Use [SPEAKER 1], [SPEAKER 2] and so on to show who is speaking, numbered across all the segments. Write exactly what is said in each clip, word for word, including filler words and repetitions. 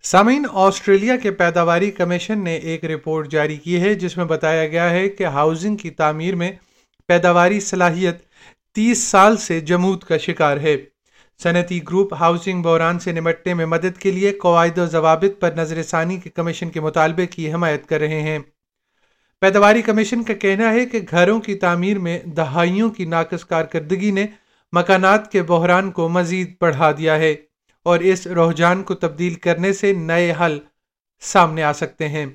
[SPEAKER 1] सामीन, ऑस्ट्रेलिया के पैदावारी कमीशन ने एक रिपोर्ट जारी की है जिसमें बताया गया है कि हाउसिंग की तामीर में पैदावारी सलाहियत तीस साल से जमूद का शिकार है। सनती ग्रुप हाउसिंग बहरान से निपटने में मदद के लिए कवायद व जवाबित पर नजरसानी के कमीशन के मुतालबे की हिमायत कर रहे हैं। पैदावारी कमीशन का कहना है कि घरों की तामीर में दहाइयों की नाकस कारकर्दगी ने मकानात के बहरान को मजीद बढ़ा दिया है और इस रुझान को तब्दील करने से नए हल सामने आ सकते हैं।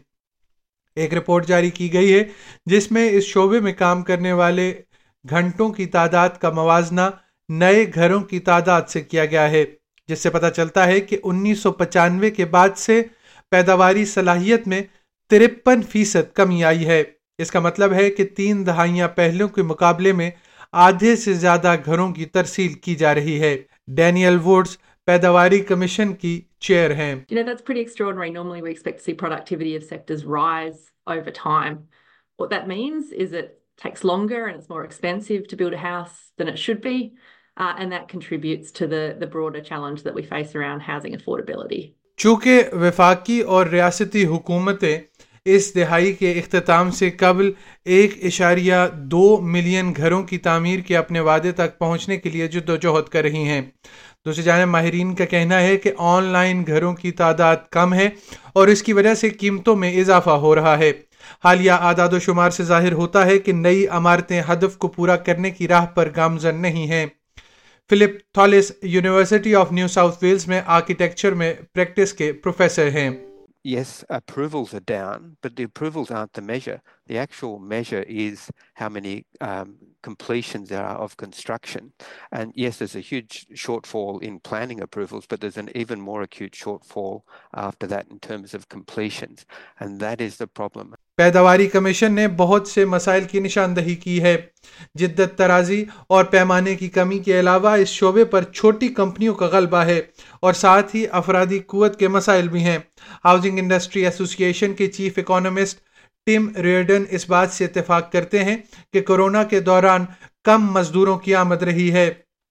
[SPEAKER 1] एक रिपोर्ट जारी की गई है जिसमें इस शोबे में काम करने वाले घंटों की तादाद का मवाजना नए घरों की तादाद से किया गया है, जिससे पता चलता है कि उन्नीस सौ पचानवे के बाद से पैदावारी सलाहियत में तिरपन फीसद कमी आई है। इसका मतलब है कि तीन दहाइयां पहले के मुकाबले में आधे से ज्यादा घरों की तरसील की जा रही है। डैनियल वुड्स पैदावारी कमीशन की चेयर हैं।
[SPEAKER 2] You know, that's pretty extraordinary. Normally we expect to see productivity of sectors rise over time. What that means is it takes longer and it's more expensive to build a house than it should be, uh, and that contributes to the, the broader challenge that we face around housing affordability.
[SPEAKER 1] चूँकि वफाकी और रियासती हुकूमतें इस दिहाई के इख्तिताम से कबल एक इशारिया दो मिलियन घरों की तामीर के अपने वादे तक पहुँचने के लिए जद्दोजहद कर रही हैं। दूसरी जानिब माहिरीन का कहना है कि ऑनलाइन घरों की तादाद कम है और इसकी वजह से कीमतों में इजाफा हो रहा है। हालिया आदाद शुमार से जाहिर होता है कि नई इमारतें हदफ को पूरा करने की राह पर गामजन नहीं हैं। Philip Thalis university of New South Wales में आर्किटेक्चर में प्रैक्टिस के प्रोफेसर हैं।
[SPEAKER 3] Yes, approvals are down, but the approvals aren't the measure. The actual measure is how many um, completions there are of construction. And yes, there's a huge shortfall in planning approvals, but there's an even more acute shortfall after that in terms of completions. And that is the problem.
[SPEAKER 1] पैदावारी commission ने बहुत से मसाइल की निशानदही की है। जिद्दत तराजी और पैमाने की कमी के अलावा इस शोबे पर छोटी कंपनियों का गलबा है और साथ ही अफरादी कुव्वत के मसाइल भी हैं। हाउसिंग इंडस्ट्री एसोसिएशन के चीफ इकोनॉमिस्ट टिम रियर्डन इस बात से इत्तेफाक करते हैं कि कोरोना के दौरान कम मजदूरों की आमद रही है।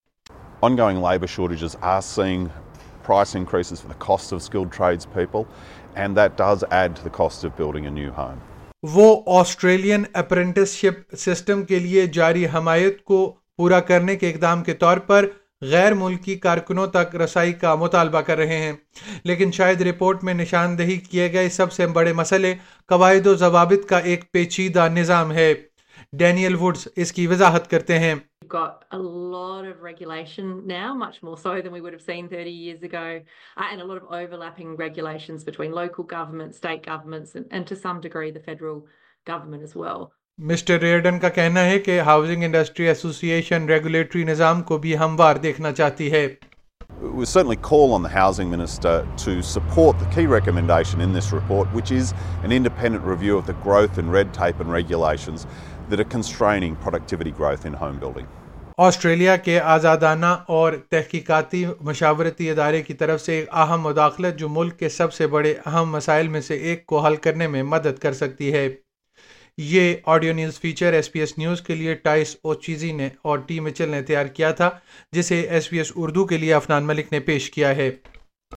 [SPEAKER 4] Ongoing labour shortages are seeing price increases for the cost of skilled tradespeople, and that does add to the cost of building a new home.
[SPEAKER 1] वो ऑस्ट्रेलियन अप्रेंटिसशिप सिस्टम के लिए जारी हमायत को पूरा करने के इकदाम के तौर पर गैर मुल्की कारकुनों तक रसाई का मुतालबा कर रहे हैं, लेकिन शायद रिपोर्ट में निशानदही किए गए सबसे बड़े मसले कवायद व जवाबित का एक पेचीदा निज़ाम है। डैनियल वुड्स इसकी वजाहत करते हैं।
[SPEAKER 2] We've got a lot of regulation now, much more so than we would have seen thirty years ago, uh, and a lot of overlapping regulations between local governments, state governments, and, and to some degree the federal government as well.
[SPEAKER 1] Mister Reardon का कहना है कि housing industry association regulatory निज़ाम को भी हमवार देखना चाहती है।
[SPEAKER 4] We certainly call on the Housing Minister to support the key recommendation in this report, which is an independent review of the growth in red tape and regulations that are constraining productivity growth in home building.
[SPEAKER 1] Australia के आज़ादाना और तहकीकाती मशावरती इदारे की तरफ से एक अहम मुदाखलत जो मुल्क के सबसे बड़े अहम मसाइल में से एक को हल करने में मदद कर सकती है। ये audio news feature S B S news के लिए टाइस ओचीजी ने और टी मिचेल ने तैयार किया था, जिसे एस पी एस उर्दू के लिए अफनान मलिक ने पेश किया है।